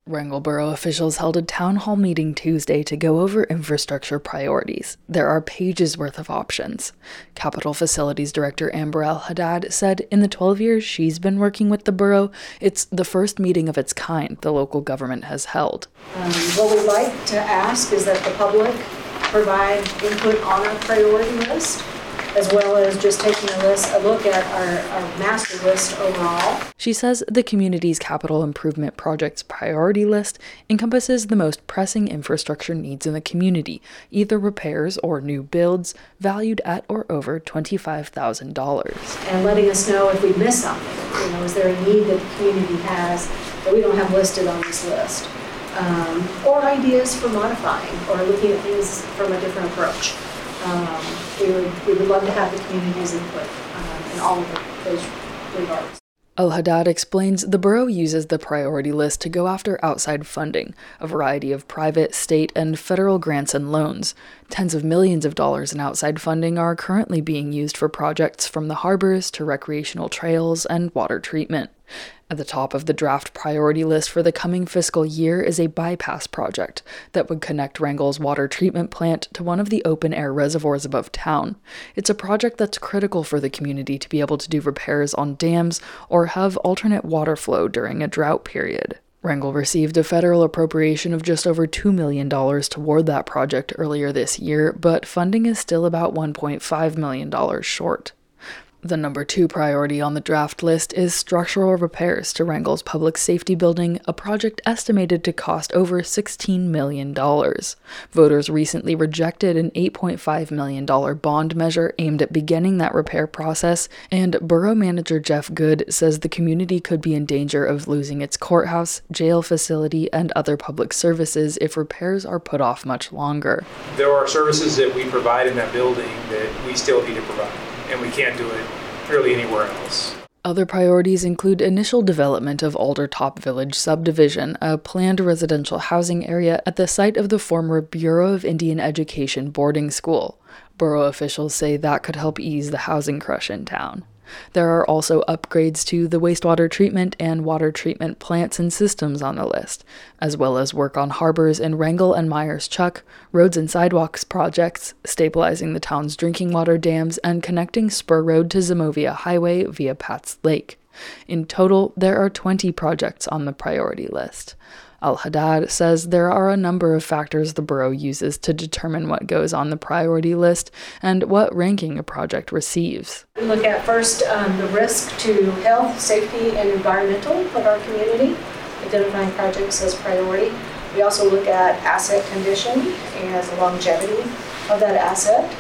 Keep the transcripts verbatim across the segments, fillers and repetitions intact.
Wrangell Borough officials held a town hall meeting Tuesday to go over infrastructure priorities. There are pages worth of options. Capital Facilities Director Amber Al-Haddad said in the twelve years she's been working with the borough, it's the first meeting of its kind the local government has held. Um, what we'd like to ask is that the public provide input on our priority list, as well as just taking a, list, a look at our, our master list overall. She says the community's capital improvement projects priority list encompasses the most pressing infrastructure needs in the community, either repairs or new builds, valued at or over twenty-five thousand dollars. And letting us know if we miss something. You know, is there a need that the community has that we don't have listed on this list? Um, or ideas for modifying or looking at things from a different approach. Um, we, would, we would love to have the community's input um, in all of those regards. Al-Haddad explains the borough uses the priority list to go after outside funding, a variety of private, state, and federal grants and loans. Tens of millions of dollars in outside funding are currently being used for projects from the harbors to recreational trails and water treatment. At the top of the draft priority list for the coming fiscal year is a bypass project that would connect Wrangell's water treatment plant to one of the open-air reservoirs above town. It's a project that's critical for the community to be able to do repairs on dams or have alternate water flow during a drought period. Wrangell received a federal appropriation of just over two million dollars toward that project earlier this year, but funding is still about one point five million dollars short. The number two priority on the draft list is structural repairs to Wrangell's public safety building, a project estimated to cost over sixteen million dollars. Voters recently rejected an eight point five million dollars bond measure aimed at beginning that repair process, and Borough Manager Jeff Good says the community could be in danger of losing its courthouse, jail facility, and other public services if repairs are put off much longer. There are services that we provide in that building that we still need to provide, and we can't do it really anywhere else. Other priorities include initial development of Aldertop Village subdivision, a planned residential housing area at the site of the former Bureau of Indian Education boarding school. Borough officials say that could help ease the housing crush in town. There are also upgrades to the wastewater treatment and water treatment plants and systems on the list, as well as work on harbors in Wrangell and Myers Chuck, roads and sidewalks projects, stabilizing the town's drinking water dams, and connecting Spur Road to Zimovia Highway via Pat's Lake. In total, there are twenty projects on the priority list. Al-Haddad says there are a number of factors the borough uses to determine what goes on the priority list and what ranking a project receives. We look at first um, the risk to health, safety, and environmental of our community, identifying projects as priority. We also look at asset condition and the longevity of that asset.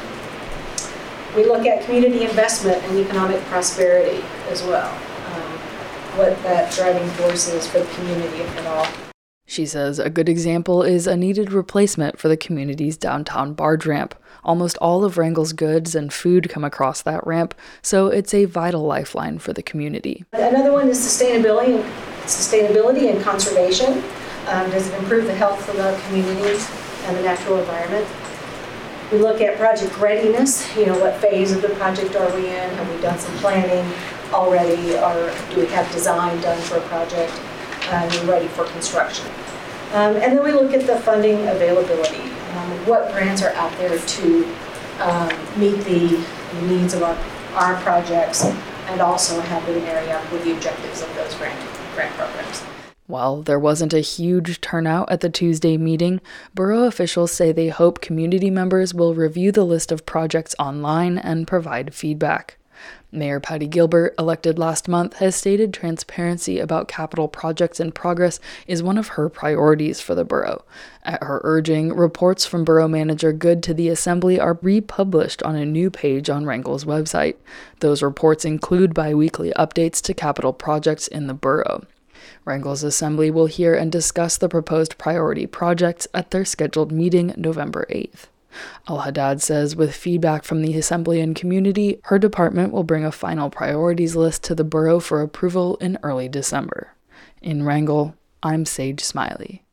We look at community investment and economic prosperity as well, um, what that driving force is for the community, if at all. She says a good example is a needed replacement for the community's downtown barge ramp. Almost all of Wrangell's goods and food come across that ramp, so it's a vital lifeline for the community. Another one is sustainability, sustainability and conservation. Um, does it improve the health of our communities and the natural environment? We look at project readiness. You know, what phase of the project are we in? Have we done some planning already, or do we have design done for a project? And we're ready for construction. Um, and then we look at the funding availability. Um, what grants are out there to um, meet the needs of our, our projects and also have them marry up with the objectives of those grant, grant programs. While there wasn't a huge turnout at the Tuesday meeting, borough officials say they hope community members will review the list of projects online and provide feedback. Mayor Patty Gilbert, elected last month, has stated transparency about capital projects in progress is one of her priorities for the borough. At her urging, reports from Borough Manager Good to the Assembly are republished on a new page on Wrangell's website. Those reports include bi-weekly updates to capital projects in the borough. Wrangell's Assembly will hear and discuss the proposed priority projects at their scheduled meeting November eighth. Al-Haddad says with feedback from the Assembly and community, her department will bring a final priorities list to the borough for approval in early December. In Wrangell, I'm Sage Smiley.